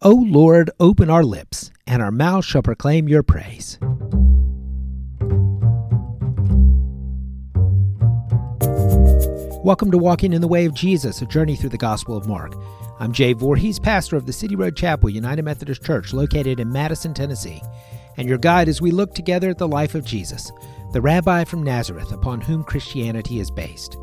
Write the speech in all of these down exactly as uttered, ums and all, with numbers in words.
O Lord, open our lips, and our mouth shall proclaim your praise. Welcome to Walking in the Way of Jesus, a journey through the Gospel of Mark. I'm Jay Voorhees, pastor of the City Road Chapel, United Methodist Church, located in Madison, Tennessee, and your guide as we look together at the life of Jesus, the rabbi from Nazareth upon whom Christianity is based.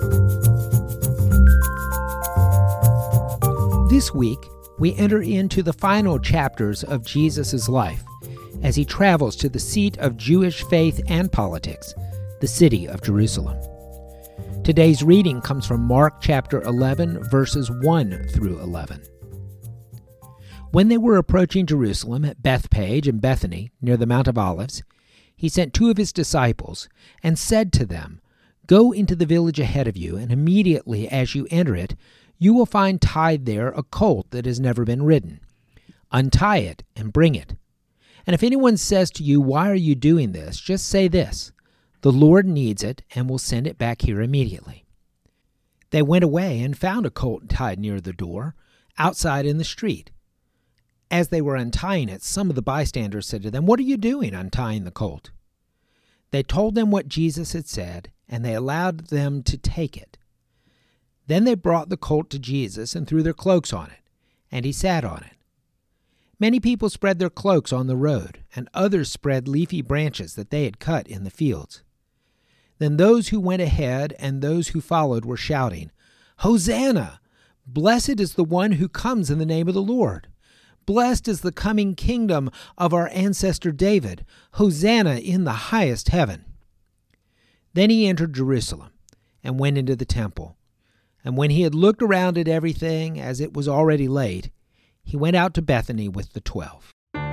This week, we enter into the final chapters of Jesus' life as he travels to the seat of Jewish faith and politics, the city of Jerusalem. Today's reading comes from Mark chapter eleven, verses one through eleven. When they were approaching Jerusalem at Bethphage and Bethany, near the Mount of Olives, he sent two of his disciples and said to them, "Go into the village ahead of you, and immediately as you enter it, you will find tied there a colt that has never been ridden. Untie it and bring it. And if anyone says to you, 'Why are you doing this?' just say this, 'The Lord needs it and will send it back here immediately.'" They went away and found a colt tied near the door, outside in the street. As they were untying it, some of the bystanders said to them, "What are you doing untying the colt?" They told them what Jesus had said, and they allowed them to take it. Then they brought the colt to Jesus and threw their cloaks on it, and he sat on it. Many people spread their cloaks on the road, and others spread leafy branches that they had cut in the fields. Then those who went ahead and those who followed were shouting, "Hosanna! Blessed is the one who comes in the name of the Lord. Blessed is the coming kingdom of our ancestor David. Hosanna in the highest heaven." Then he entered Jerusalem and went into the temple. And when he had looked around at everything, as it was already late, he went out to Bethany with the twelve.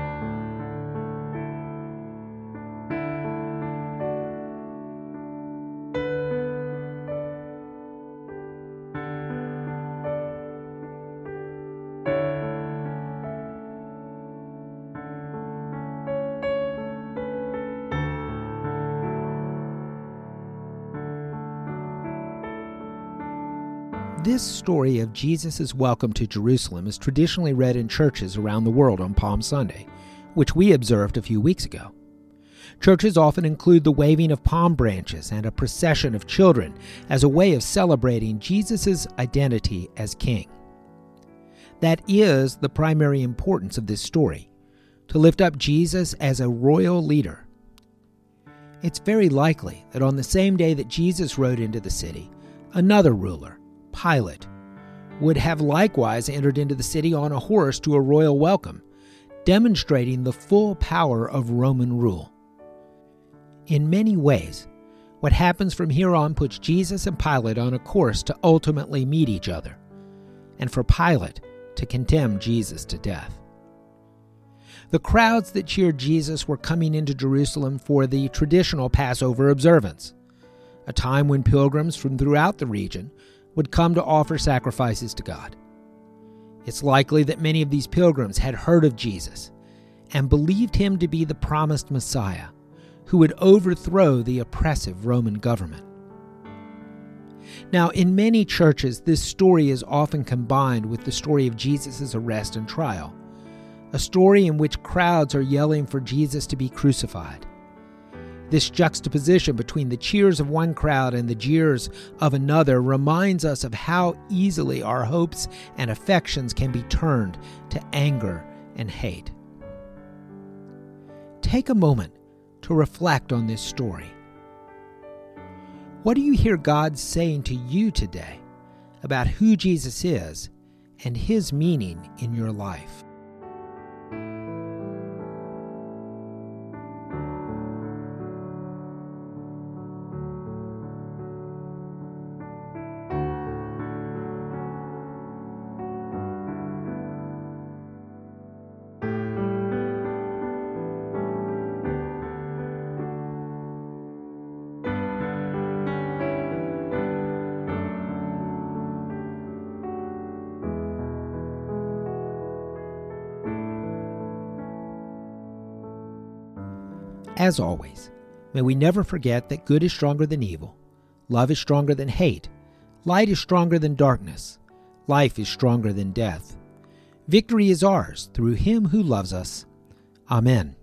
This story of Jesus' welcome to Jerusalem is traditionally read in churches around the world on Palm Sunday, which we observed a few weeks ago. Churches often include the waving of palm branches and a procession of children as a way of celebrating Jesus' identity as king. That is the primary importance of this story, to lift up Jesus as a royal leader. It's very likely that on the same day that Jesus rode into the city, another ruler, Pilate, would have likewise entered into the city on a horse to a royal welcome, demonstrating the full power of Roman rule. In many ways, what happens from here on puts Jesus and Pilate on a course to ultimately meet each other, and for Pilate to condemn Jesus to death. The crowds that cheered Jesus were coming into Jerusalem for the traditional Passover observance, a time when pilgrims from throughout the region would come to offer sacrifices to God. It's likely that many of these pilgrims had heard of Jesus and believed him to be the promised Messiah who would overthrow the oppressive Roman government. Now, in many churches, this story is often combined with the story of Jesus' arrest and trial, a story in which crowds are yelling for Jesus to be crucified. This juxtaposition between the cheers of one crowd and the jeers of another reminds us of how easily our hopes and affections can be turned to anger and hate. Take a moment to reflect on this story. What do you hear God saying to you today about who Jesus is and his meaning in your life? As always, may we never forget that good is stronger than evil, love is stronger than hate, light is stronger than darkness, life is stronger than death. Victory is ours through him who loves us. Amen.